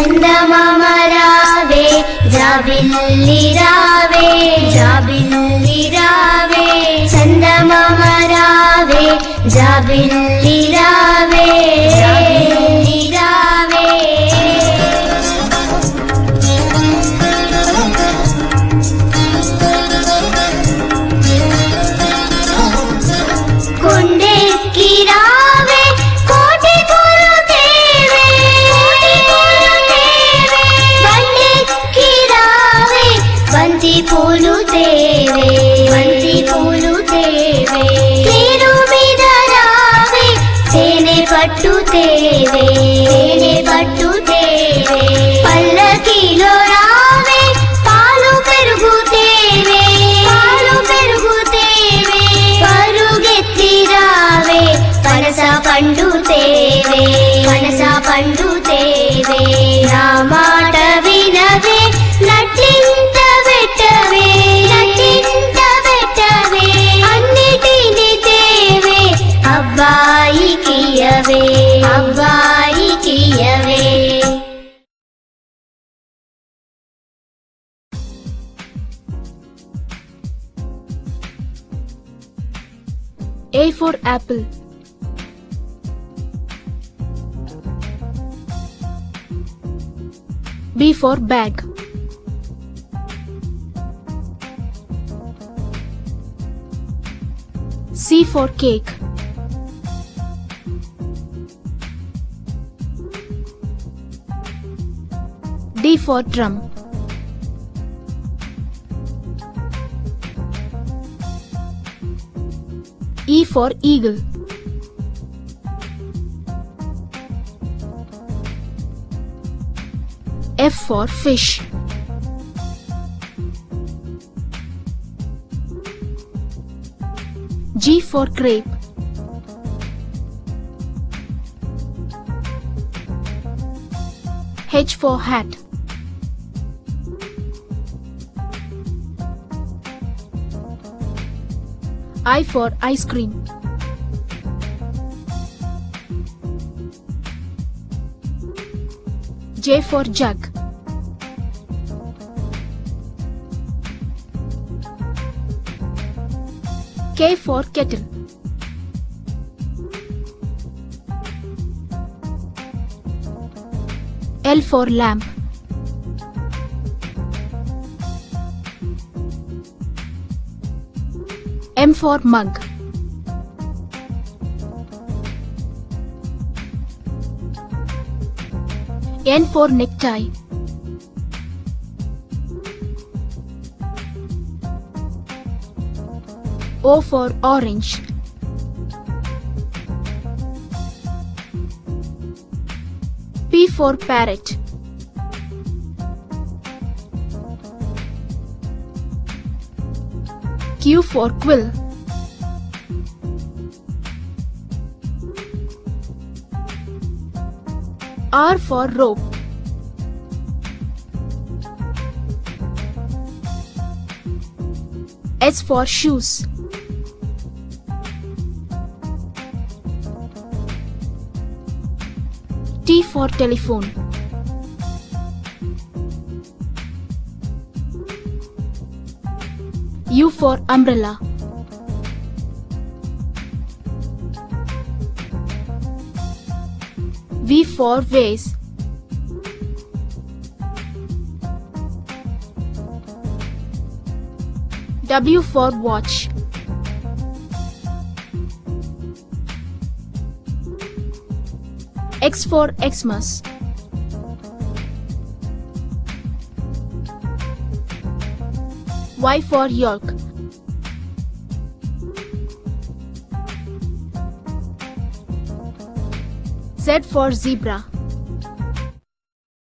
చందమామ రావే జాబిల్లి రావే జాబిల్లి రావే చందమామ రావే జాబిల్లి రావే జాబిల్లి రావే కొండెక్కి రావే కోటి పూలు తేవే బండెక్కి రావే బంతి పూలు తేవే బంతి పూలు తేవే తేరు మీద రావే తేనె పట్టు తేవే తేనె పట్టు తేవే పల్లకిలో రావే పాలు పెరుగు తేవే పాలు పెరుగు తేవే పరుగెత్తి రావే పనస పండు తేవే పనస పండు తేవే నా మాట వినవే నట్లింత పెట్టవే నట్లింత పెట్టవే అన్నిటిని తేవే అబ్బాయికియవే అబ్బాయికియవే A for apple. B for bag. C for cake. D for drum. E for eagle. F for fish. G for grape. H for hat. I for ice cream. J for jug. K for kettle. L for lamp. M for mug. N for necktie. O for orange. P for parrot. Q for quill. R for rope. S for shoes. T for telephone. U for umbrella. V for vase. W for watch. X for Xmas. Y for yolk. Z for zebra.